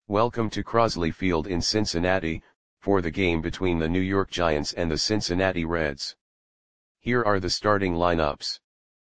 Welcome to Crosley Field in Cincinnati, for the game between the New York Giants and the Cincinnati Reds. Here are the starting lineups.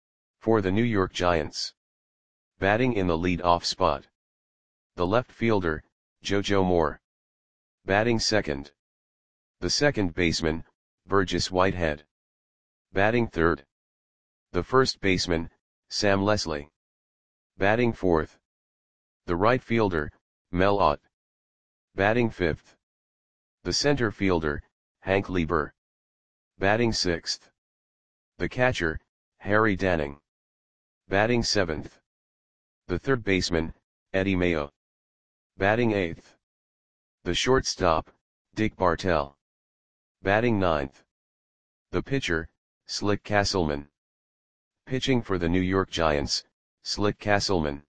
For the New York Giants. Batting in the lead-off spot. The left fielder, JoJo Moore. Batting second. The second baseman, Burgess Whitehead. Batting third. The first baseman, Sam Leslie. Batting fourth. The right fielder, Mel Ott. Batting fifth. The center fielder, Hank Lieber. Batting sixth. The catcher, Harry Danning. Batting seventh. The third baseman, Eddie Mayo. Batting eighth. The shortstop, Dick Bartell. Batting ninth. The pitcher, Slick Castleman. Pitching for the New York Giants, Slick Castleman.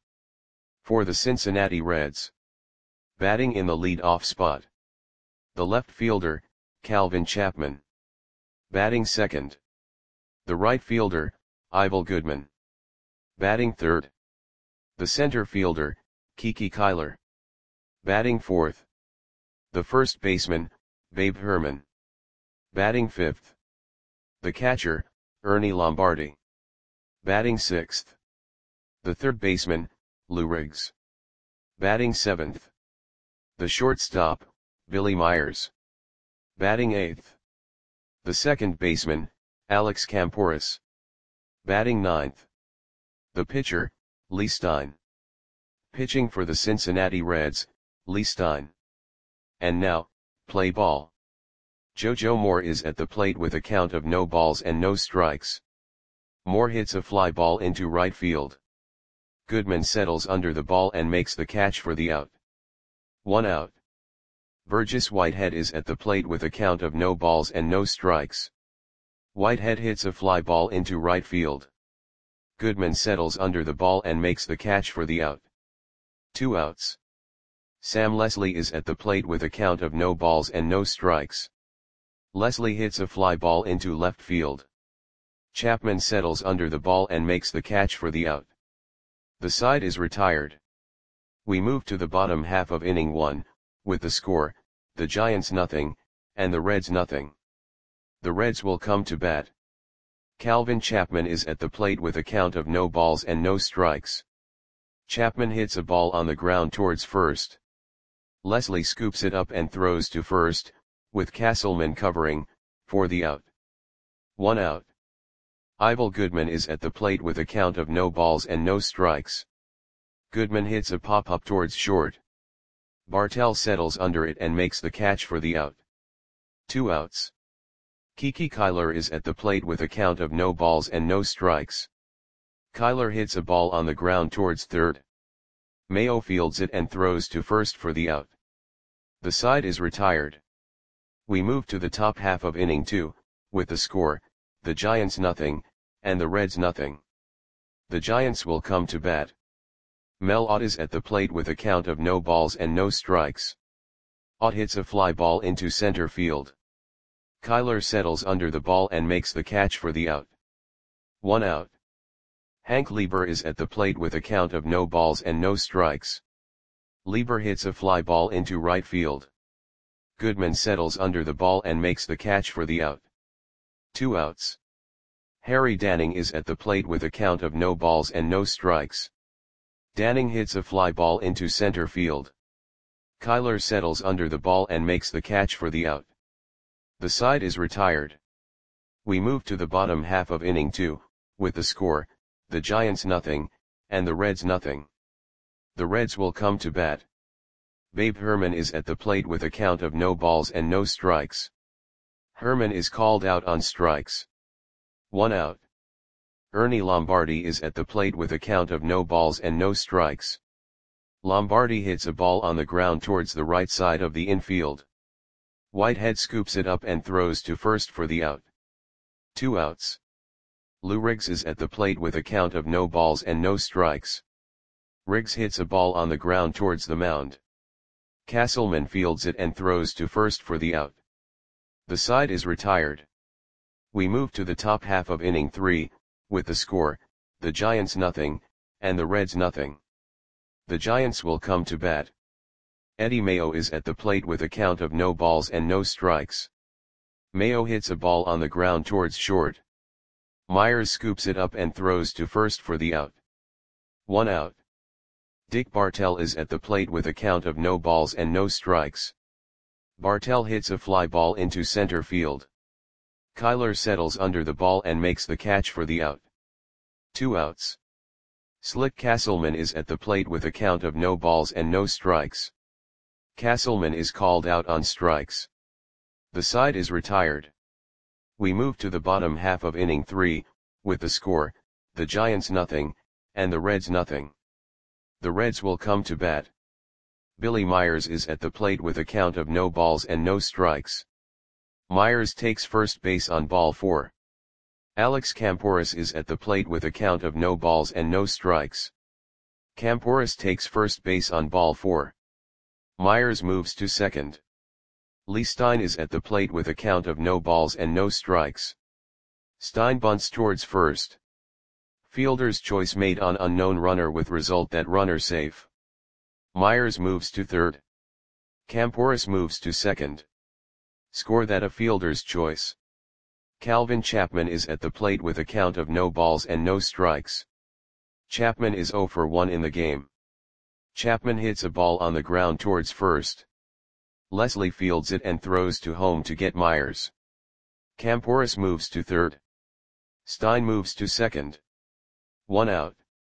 For the Cincinnati Reds. Batting in the lead-off spot. The left fielder, Calvin Chapman. Batting second. The right fielder, Ivel Goodman. Batting third. The center fielder, Kiki Kyler. Batting fourth. The first baseman, Babe Herman. Batting fifth. The catcher, Ernie Lombardi. Batting sixth. The third baseman, Lou Riggs. Batting seventh. The shortstop, Billy Myers. Batting eighth. The second baseman, Alex Camporis. Batting ninth. The pitcher, Lee Stein. Pitching for the Cincinnati Reds, Lee Stein. And now, play ball. JoJo Moore is at the plate with a count of no balls and no strikes. Moore hits a fly ball into right field. Goodman settles under the ball and makes the catch for the out. 1 out. Burgess Whitehead is at the plate with a count of no balls and no strikes. Whitehead hits a fly ball into right field. Goodman settles under the ball and makes the catch for the out. 2 outs. Sam Leslie is at the plate with a count of no balls and no strikes. Leslie hits a fly ball into left field. Chapman settles under the ball and makes the catch for the out. The side is retired. We move to the bottom half of inning 1, with the score, the Giants nothing, and the Reds nothing. The Reds will come to bat. Calvin Chapman is at the plate with a count of no balls and no strikes. Chapman hits a ball on the ground towards first. Leslie scoops it up and throws to first, with Castleman covering, for the out. 1 out. Ivel Goodman is at the plate with a count of no balls and no strikes. Goodman hits a pop-up towards short. Bartell settles under it and makes the catch for the out. 2 outs. Kiki Kyler is at the plate with a count of no balls and no strikes. Kyler hits a ball on the ground towards third. Mayo fields it and throws to first for the out. The side is retired. We move to the top half of inning 2, with the score, the Giants nothing, and the Reds nothing. The Giants will come to bat. Mel Ott is at the plate with a count of no balls and no strikes. Ott hits a fly ball into center field. Kyler settles under the ball and makes the catch for the out. 1 out. Hank Lieber is at the plate with a count of no balls and no strikes. Lieber hits a fly ball into right field. Goodman settles under the ball and makes the catch for the out. 2 outs. Harry Danning is at the plate with a count of no balls and no strikes. Danning hits a fly ball into center field. Kyler settles under the ball and makes the catch for the out. The side is retired. We move to the bottom half of inning 2, with the score, the Giants nothing, and the Reds nothing. The Reds will come to bat. Babe Herman is at the plate with a count of no balls and no strikes. Herman is called out on strikes. 1 out. Ernie Lombardi is at the plate with a count of no balls and no strikes. Lombardi hits a ball on the ground towards the right side of the infield. Whitehead scoops it up and throws to first for the out. 2 outs. Lou Riggs is at the plate with a count of no balls and no strikes. Riggs hits a ball on the ground towards the mound. Castleman fields it and throws to first for the out. The side is retired. We move to the top half of inning 3, with the score, the Giants nothing, and the Reds nothing. The Giants will come to bat. Eddie Mayo is at the plate with a count of no balls and no strikes. Mayo hits a ball on the ground towards short. Myers scoops it up and throws to first for the out. 1 out. Dick Bartell is at the plate with a count of no balls and no strikes. Bartell hits a fly ball into center field. Kyler settles under the ball and makes the catch for the out. 2 outs. Slick Castleman is at the plate with a count of no balls and no strikes. Castleman is called out on strikes. The side is retired. We move to the bottom half of inning 3, with the score, the Giants nothing, and the Reds nothing. The Reds will come to bat. Billy Myers is at the plate with a count of no balls and no strikes. Myers takes first base on ball 4. Alex Camporis is at the plate with a count of no balls and no strikes. Camporis takes first base on ball 4. Myers moves to second. Lee Stein is at the plate with a count of no balls and no strikes. Stein bunts towards first. Fielder's choice made on unknown runner with result that runner safe. Myers moves to third. Camporis moves to second. Score that a fielder's choice. Calvin Chapman is at the plate with a count of no balls and no strikes. Chapman is 0 for 1 in the game. Chapman hits a ball on the ground towards first. Leslie fields it and throws to home to get Myers. Camporis moves to third. Stein moves to second. 1 out.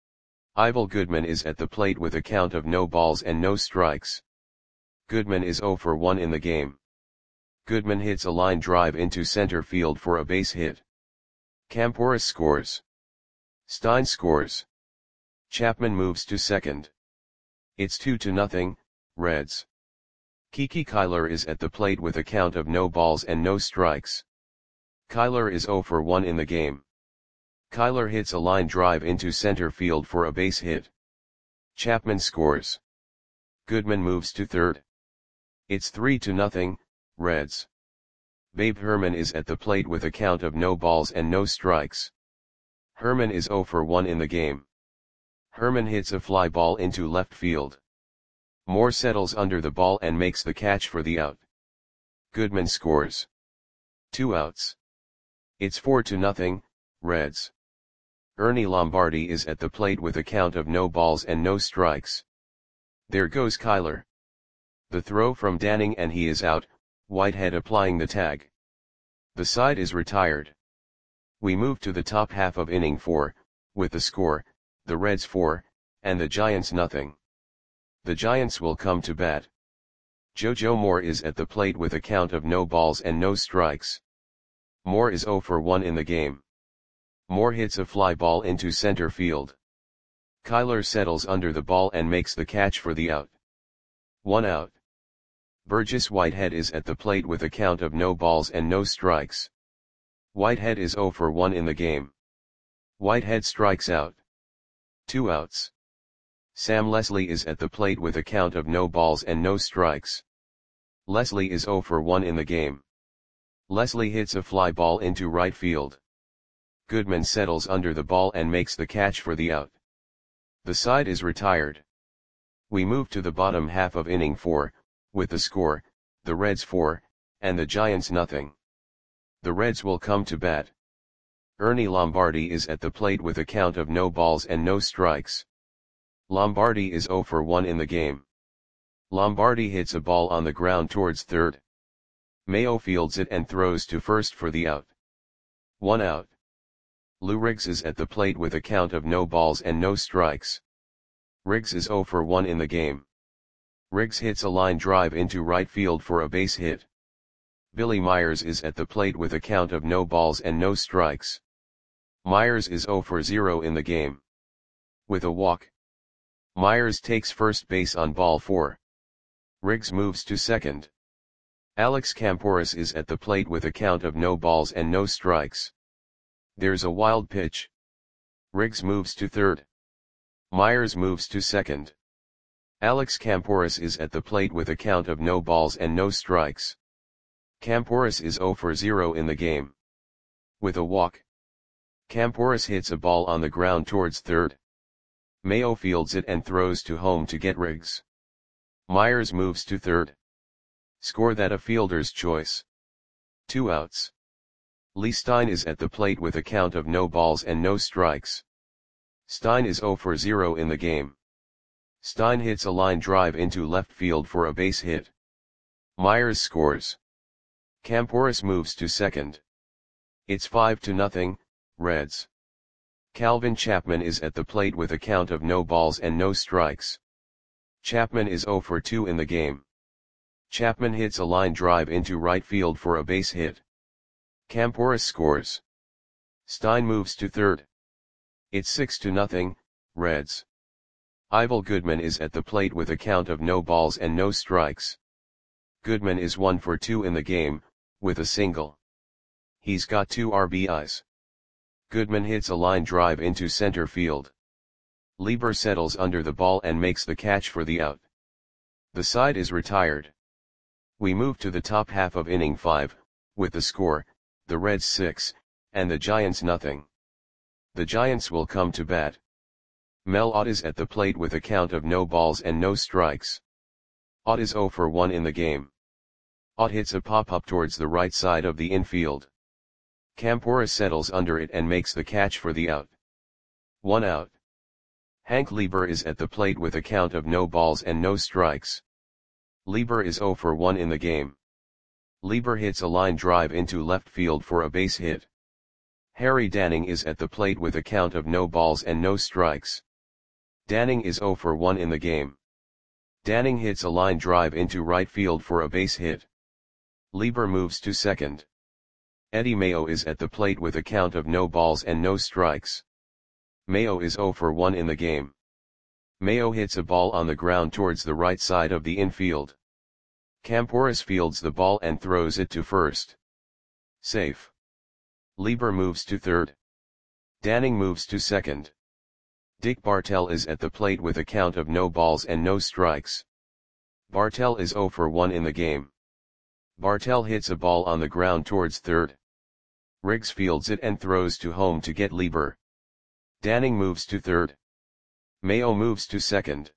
Ivel Goodman is at the plate with a count of no balls and no strikes. Goodman is 0 for 1 in the game. Goodman hits a line drive into center field for a base hit. Camporis scores. Stein scores. Chapman moves to second. It's 2-0, Reds. Kiki Kyler is at the plate with a count of no balls and no strikes. Kyler is 0 for 1 in the game. Kyler hits a line drive into center field for a base hit. Chapman scores. Goodman moves to third. It's 3-0, Reds. Babe Herman is at the plate with a count of no balls and no strikes. Herman is 0 for 1 in the game. Herman hits a fly ball into left field. Moore settles under the ball and makes the catch for the out. Goodman scores. 2 outs. It's 4-0, Reds. Ernie Lombardi is at the plate with a count of no balls and no strikes. There goes Kyler. The throw from Danning and he is out, Whitehead applying the tag. The side is retired. We move to the top half of inning 4, with the score, the Reds 4, and the Giants nothing. The Giants will come to bat. JoJo Moore is at the plate with a count of no balls and no strikes. Moore is 0 for 1 in the game. Moore hits a fly ball into center field. Kyler settles under the ball and makes the catch for the out. 1 out. Burgess Whitehead is at the plate with a count of no balls and no strikes. Whitehead is 0 for 1 in the game. Whitehead strikes out. 2 outs. Sam Leslie is at the plate with a count of no balls and no strikes. Leslie is 0 for 1 in the game. Leslie hits a fly ball into right field. Goodman settles under the ball and makes the catch for the out. The side is retired. We move to the bottom half of inning 4, with the score, the Reds 4, and the Giants nothing. The Reds will come to bat. Ernie Lombardi is at the plate with a count of no balls and no strikes. Lombardi is 0 for 1 in the game. Lombardi hits a ball on the ground towards third. Mayo fields it and throws to first for the out. 1 out. Lou Riggs is at the plate with a count of no balls and no strikes. Riggs is 0 for 1 in the game. Riggs hits a line drive into right field for a base hit. Billy Myers is at the plate with a count of no balls and no strikes. Myers is 0 for 0 in the game. With a walk. Myers takes first base on ball 4. Riggs moves to second. Alex Camporis is at the plate with a count of no balls and no strikes. There's a wild pitch. Riggs moves to third. Myers moves to second. Alex Camporis is at the plate with a count of no balls and no strikes. Camporis is 0 for 0 in the game. With a walk. Camporis hits a ball on the ground towards third. Mayo fields it and throws to home to get Riggs. Myers moves to third. Score that a fielder's choice. 2 outs. Lee Stein is at the plate with a count of no balls and no strikes. Stein is 0 for 0 in the game. Stein hits a line drive into left field for a base hit. Myers scores. Camporis moves to second. It's 5-0, Reds. Calvin Chapman is at the plate with a count of no balls and no strikes. Chapman is 0 for 2 in the game. Chapman hits a line drive into right field for a base hit. Camporis scores. Stein moves to third. It's 6-0, Reds. Ivel Goodman is at the plate with a count of no balls and no strikes. Goodman is 1 for 2 in the game, with a single. He's got 2 RBIs. Goodman hits a line drive into center field. Lieber settles under the ball and makes the catch for the out. The side is retired. We move to the top half of inning 5, with the score, the Reds 6, and the Giants nothing. The Giants will come to bat. Mel Ott is at the plate with a count of no balls and no strikes. Ott is 0 for 1 in the game. Ott hits a pop-up towards the right side of the infield. Camporis settles under it and makes the catch for the out. 1 out. Hank Lieber is at the plate with a count of no balls and no strikes. Lieber is 0 for 1 in the game. Lieber hits a line drive into left field for a base hit. Harry Danning is at the plate with a count of no balls and no strikes. Danning is 0 for 1 in the game. Danning hits a line drive into right field for a base hit. Lieber moves to second. Eddie Mayo is at the plate with a count of no balls and no strikes. Mayo is 0 for 1 in the game. Mayo hits a ball on the ground towards the right side of the infield. Camporis fields the ball and throws it to first. Safe. Lieber moves to third. Danning moves to second. Dick Bartell is at the plate with a count of no balls and no strikes. Bartell is 0 for 1 in the game. Bartell hits a ball on the ground towards third. Riggs fields it and throws to home to get Lieber. Danning moves to third. Mayo moves to second.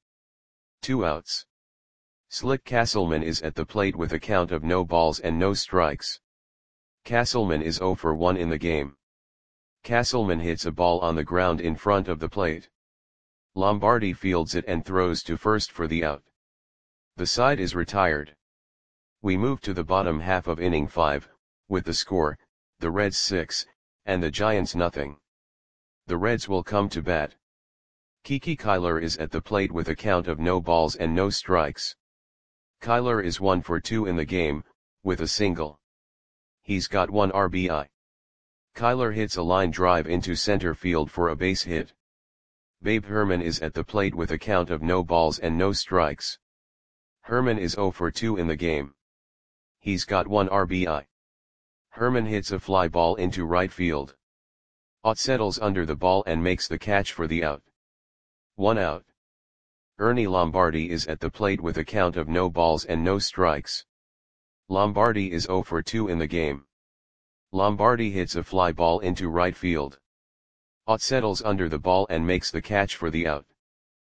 2 outs. Slick Castleman is at the plate with a count of no balls and no strikes. Castleman is 0 for 1 in the game. Castleman hits a ball on the ground in front of the plate. Lombardi fields it and throws to first for the out. The side is retired. We move to the bottom half of inning 5, with the score, the Reds 6, and the Giants nothing. The Reds will come to bat. Kiki Kyler is at the plate with a count of no balls and no strikes. Kyler is 1 for 2 in the game, with a single. He's got 1 RBI. Kyler hits a line drive into center field for a base hit. Babe Herman is at the plate with a count of no balls and no strikes. Herman is 0 for 2 in the game. He's got 1 RBI. Herman hits a fly ball into right field. Ott settles under the ball and makes the catch for the out. 1 out. Ernie Lombardi is at the plate with a count of no balls and no strikes. Lombardi is 0 for 2 in the game. Lombardi hits a fly ball into right field. Ott settles under the ball and makes the catch for the out.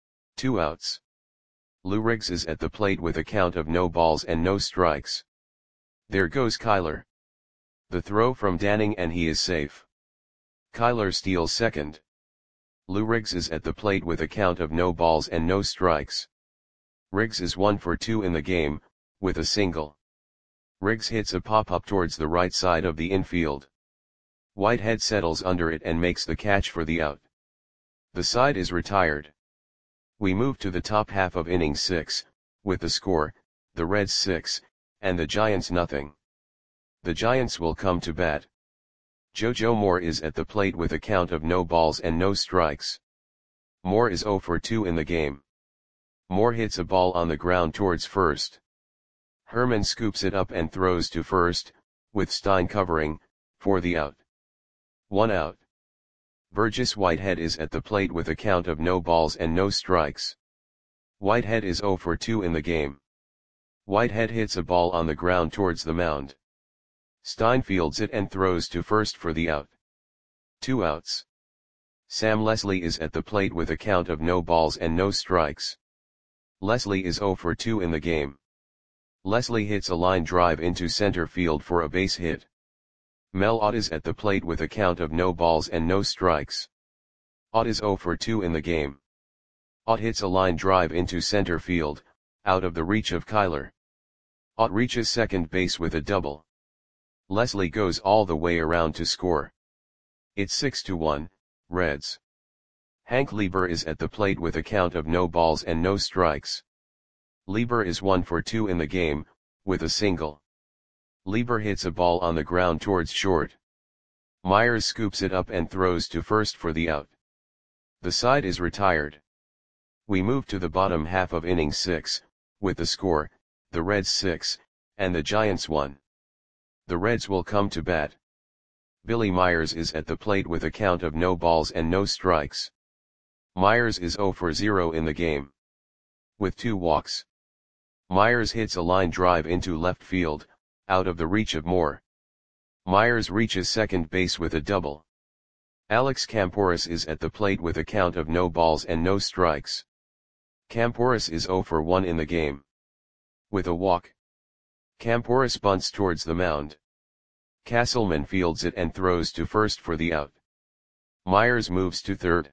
2 outs. Lou Riggs is at the plate with a count of no balls and no strikes. There goes Kyler. The throw from Danning and he is safe. Kyler steals second. Lou Riggs is at the plate with a count of no balls and no strikes. Riggs is 1 for 2 in the game, with a single. Riggs hits a pop-up towards the right side of the infield. Whitehead settles under it and makes the catch for the out. The side is retired. We move to the top half of inning 6, with the score, the Reds 6, and the Giants nothing. The Giants will come to bat. JoJo Moore is at the plate with a count of no balls and no strikes. Moore is 0 for 2 in the game. Moore hits a ball on the ground towards first. Herman scoops it up and throws to first, with Stein covering, for the out. 1 out. Burgess Whitehead is at the plate with a count of no balls and no strikes. Whitehead is 0 for 2 in the game. Whitehead hits a ball on the ground towards the mound. Stein fields it and throws to first for the out. 2 outs. Sam Leslie is at the plate with a count of no balls and no strikes. Leslie is 0 for 2 in the game. Leslie hits a line drive into center field for a base hit. Mel Ott is at the plate with a count of no balls and no strikes. Ott is 0 for 2 in the game. Ott hits a line drive into center field, out of the reach of Kyler. Ott reaches second base with a double. Leslie goes all the way around to score. It's 6-1, Reds. Hank Lieber is at the plate with a count of no balls and no strikes. Lieber is 1 for 2 in the game, with a single. Lieber hits a ball on the ground towards short. Myers scoops it up and throws to first for the out. The side is retired. We move to the bottom half of inning 6, with the score, the Reds 6, and the Giants 1. The Reds will come to bat. Billy Myers is at the plate with a count of no balls and no strikes. Myers is 0 for 0 in the game. With 2 walks. Myers hits a line drive into left field, out of the reach of Moore. Myers reaches second base with a double. Alex Camporis is at the plate with a count of no balls and no strikes. Camporis is 0 for 1 in the game. With a walk. Camporis bunts towards the mound. Castleman fields it and throws to first for the out. Myers moves to third.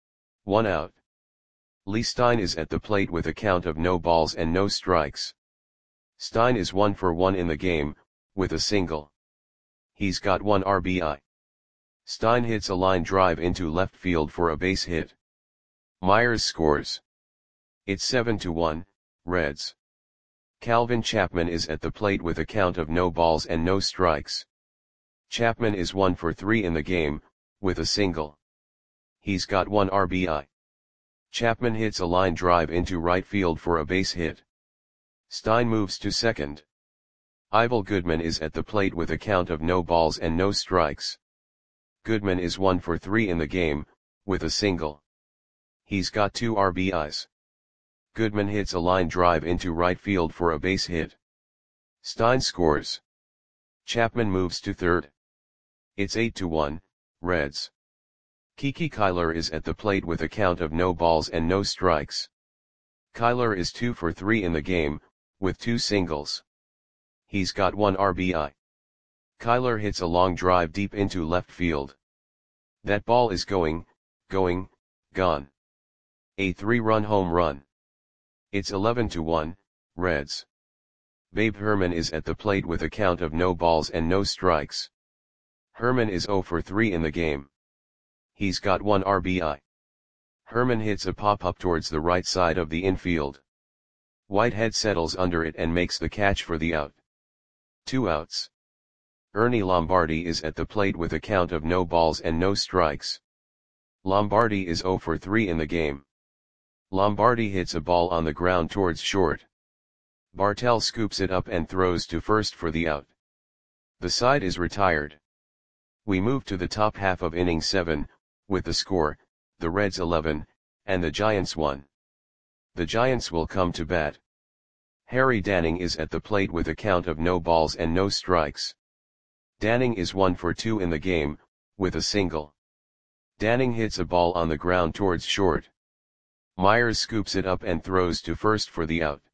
1 out. Lee Stein is at the plate with a count of no balls and no strikes. Stein is 1 for 1 in the game, with a single. He's got 1 RBI. Stein hits a line drive into left field for a base hit. Myers scores. It's 7-1, Reds. Calvin Chapman is at the plate with a count of no balls and no strikes. Chapman is 1 for 3 in the game, with a single. He's got 1 RBI. Chapman hits a line drive into right field for a base hit. Stein moves to second. Ivel Goodman is at the plate with a count of no balls and no strikes. Goodman is 1 for 3 in the game, with a single. He's got 2 RBIs. Goodman hits a line drive into right field for a base hit. Stein scores. Chapman moves to third. It's 8-1, Reds. Kiki Kyler is at the plate with a count of no balls and no strikes. Kyler is 2 for 3 in the game, with 2 singles. He's got 1 RBI. Kyler hits a long drive deep into left field. That ball is gone. A 3-run home run. It's 11-1, Reds. Babe Herman is at the plate with a count of no balls and no strikes. Herman is 0 for 3 in the game. He's got 1 RBI. Herman hits a pop-up towards the right side of the infield. Whitehead settles under it and makes the catch for the out. 2 outs. Ernie Lombardi is at the plate with a count of no balls and no strikes. Lombardi is 0 for 3 in the game. Lombardi hits a ball on the ground towards short. Bartell scoops it up and throws to first for the out. The side is retired. We move to the top half of inning 7, with the score, the Reds 11, and the Giants 1. The Giants will come to bat. Harry Danning is at the plate with a count of no balls and no strikes. Danning is 1 for 2 in the game, with a single. Danning hits a ball on the ground towards short. Myers scoops it up and throws to first for the out.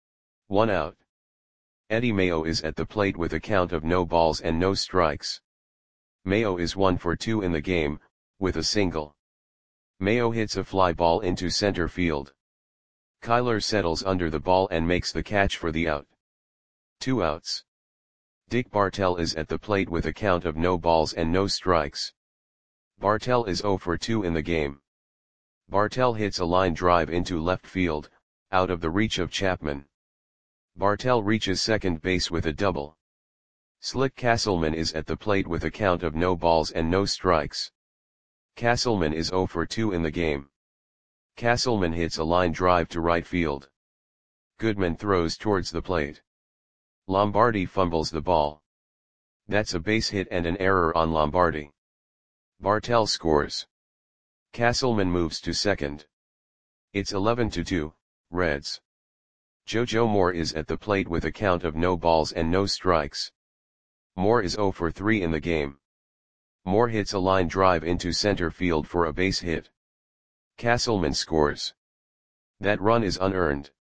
1 out. Eddie Mayo is at the plate with a count of no balls and no strikes. Mayo is 1 for 2 in the game, with a single. Mayo hits a fly ball into center field. Kyler settles under the ball and makes the catch for the out. 2 outs. Dick Bartell is at the plate with a count of no balls and no strikes. Bartell is 0 for 2 in the game. Bartell hits a line drive into left field, out of the reach of Chapman. Bartell reaches second base with a double. Slick Castleman is at the plate with a count of no balls and no strikes. Castleman is 0 for 2 in the game. Castleman hits a line drive to right field. Goodman throws towards the plate. Lombardi fumbles the ball. That's a base hit and an error on Lombardi. Bartell scores. Castleman moves to second. It's 11-2, Reds. JoJo Moore is at the plate with a count of no balls and no strikes. Moore is 0 for 3 in the game. Moore hits a line drive into center field for a base hit. Castleman scores. That run is unearned.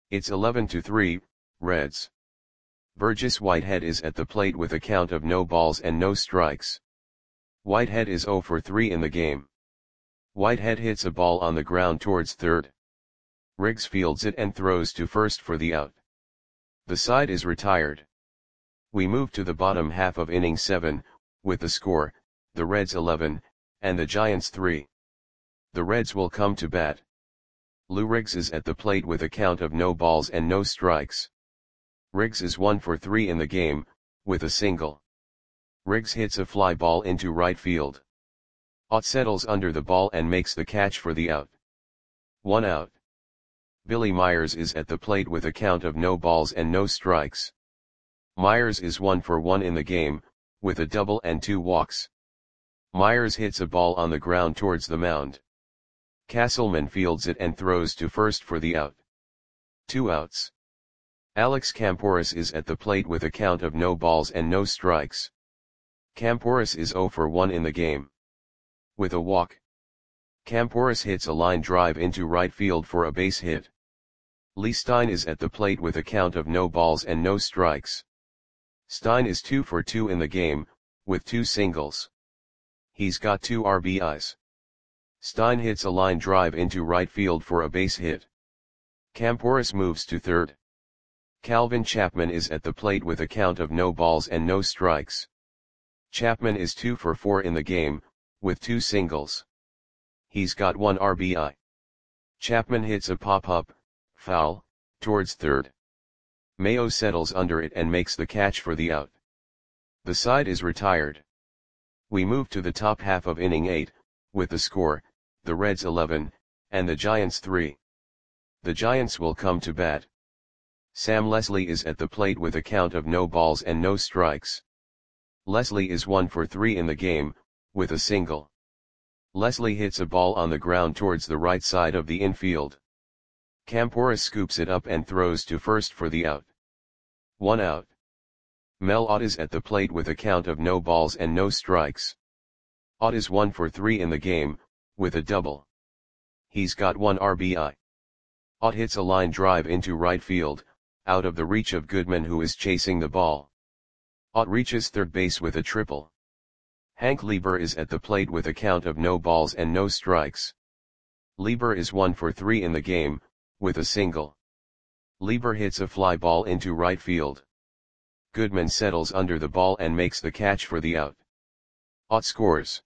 It's 11-3, Reds. Burgess Whitehead is at the plate with a count of no balls and no strikes. Whitehead is 0 for 3 in the game. Whitehead hits a ball on the ground towards third. Riggs fields it and throws to first for the out. The side is retired. We move to the bottom half of inning 7, with the score, the Reds 11, and the Giants 3. The Reds will come to bat. Lou Riggs is at the plate with a count of no balls and no strikes. Riggs is 1 for 3 in the game, with a single. Riggs hits a fly ball into right field. Ott settles under the ball and makes the catch for the out. 1 out. Billy Myers is at the plate with a count of no balls and no strikes. Myers is 1 for 1 in the game, with a double and 2 walks. Myers hits a ball on the ground towards the mound. Castleman fields it and throws to first for the out. 2 outs. Alex Camporis is at the plate with a count of no balls and no strikes. Camporis is 0 for 1 in the game. With a walk. Camporis hits a line drive into right field for a base hit. Lee Stein is at the plate with a count of no balls and no strikes. Stein is 2 for 2 in the game, with 2 singles. He's got 2 RBIs. Stein hits a line drive into right field for a base hit. Camporis moves to third. Calvin Chapman is at the plate with a count of no balls and no strikes. Chapman is 2 for 4 in the game, with 2 singles. He's got 1 RBI. Chapman hits a pop-up, foul, towards third. Mayo settles under it and makes the catch for the out. The side is retired. We move to the top half of inning 8, with the score, the Reds 11, and the Giants 3. The Giants will come to bat. Sam Leslie is at the plate with a count of no balls and no strikes. Leslie is 1 for 3 in the game, with a single. Leslie hits a ball on the ground towards the right side of the infield. Camporis scoops it up and throws to first for the out. 1 out. Mel Ott is at the plate with a count of no balls and no strikes. Ott is 1 for 3 in the game, with a double. He's got 1 RBI. Ott hits a line drive into right field, out of the reach of Goodman who is chasing the ball. Ott reaches third base with a triple. Hank Lieber is at the plate with a count of no balls and no strikes. Lieber is 1 for 3 in the game, with a single. Lieber hits a fly ball into right field. Goodman settles under the ball and makes the catch for the out. Ott scores.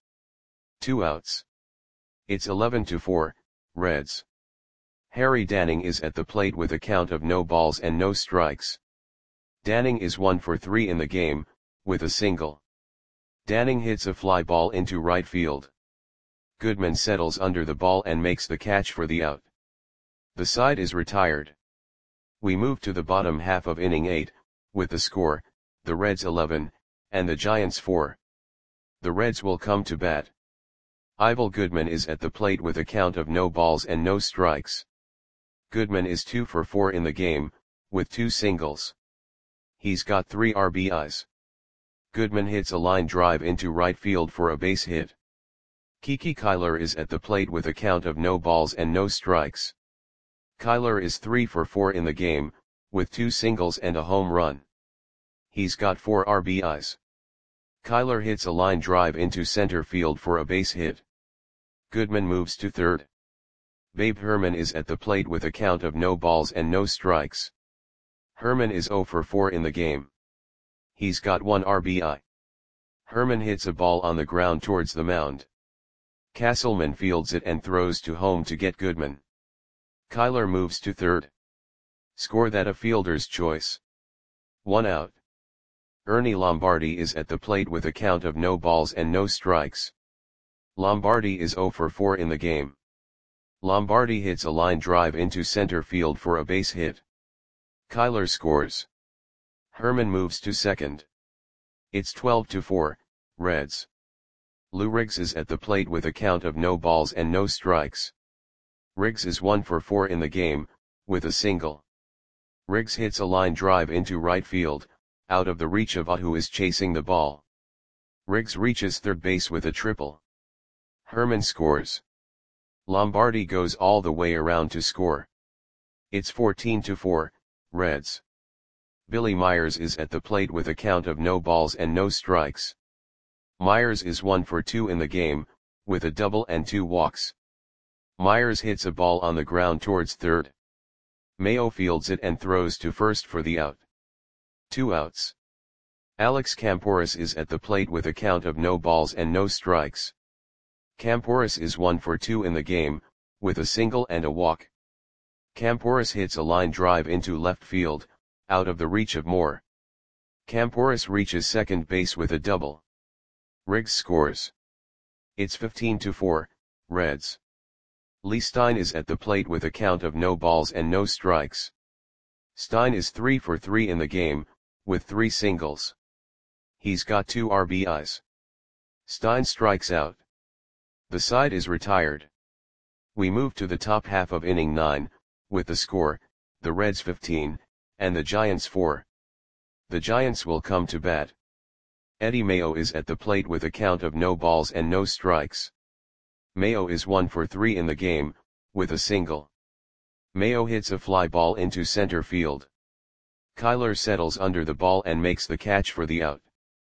2 outs. It's 11-4, Reds. Harry Danning is at the plate with a count of no balls and no strikes. Danning is 1 for 3 in the game, with a single. Danning hits a fly ball into right field. Goodman settles under the ball and makes the catch for the out. The side is retired. We move to the bottom half of inning 8, with the score, the Reds 11, and the Giants 4. The Reds will come to bat. Ivel Goodman is at the plate with a count of no balls and no strikes. Goodman is 2 for 4 in the game, with 2 singles. He's got 3 RBIs. Goodman hits a line drive into right field for a base hit. Kiki Kyler is at the plate with a count of no balls and no strikes. Kyler is 3 for 4 in the game, with 2 singles and a home run. He's got 4 RBIs. Kyler hits a line drive into center field for a base hit. Goodman moves to third. Babe Herman is at the plate with a count of no balls and no strikes. Herman is 0 for 4 in the game. He's got 1 RBI. Herman hits a ball on the ground towards the mound. Castleman fields it and throws to home to get Goodman. Kyler moves to third. Score that a fielder's choice. 1 out. Ernie Lombardi is at the plate with a count of no balls and no strikes. Lombardi is 0 for 4 in the game. Lombardi hits a line drive into center field for a base hit. Kyler scores. Herman moves to second. It's 12-4, Reds. Lou Riggs is at the plate with a count of no balls and no strikes. Riggs is 1 for 4 in the game, with a single. Riggs hits a line drive into right field, out of the reach of Ott who is chasing the ball. Riggs reaches third base with a triple. Herman scores. Lombardi goes all the way around to score. It's 14-4, Reds. Billy Myers is at the plate with a count of no balls and no strikes. Myers is 1 for 2 in the game, with a double and 2 walks. Myers hits a ball on the ground towards third. Mayo fields it and throws to first for the out. 2 outs. Alex Camporis is at the plate with a count of no balls and no strikes. Camporis is 1 for 2 in the game, with a single and a walk. Camporis hits a line drive into left field, out of the reach of Moore. Camporis reaches second base with a double. Riggs scores. It's 15-4, Reds. Lee Stein is at the plate with a count of no balls and no strikes. Stein is 3 for 3 in the game, with 3 singles. He's got 2 RBIs. Stein strikes out. The side is retired. We move to the top half of inning 9, with the score, the Reds 15, and the Giants 4. The Giants will come to bat. Eddie Mayo is at the plate with a count of no balls and no strikes. Mayo is 1 for 3 in the game, with a single. Mayo hits a fly ball into center field. Kyler settles under the ball and makes the catch for the out.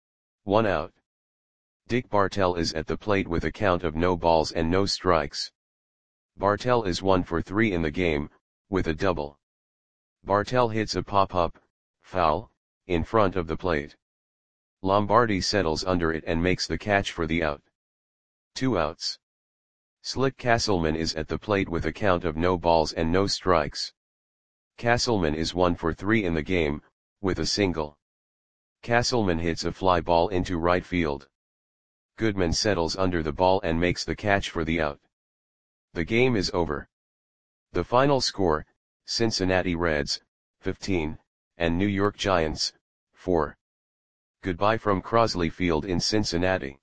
1 out. Dick Bartell is at the plate with a count of no balls and no strikes. Bartell is 1 for 3 in the game, with a double. Bartell hits a pop-up, foul, in front of the plate. Lombardi settles under it and makes the catch for the out. 2 outs. Slick Castleman is at the plate with a count of no balls and no strikes. Castleman is 1 for 3 in the game, with a single. Castleman hits a fly ball into right field. Goodman settles under the ball and makes the catch for the out. The game is over. The final score, Cincinnati Reds, 15, and New York Giants, 4. Goodbye from Crosley Field in Cincinnati.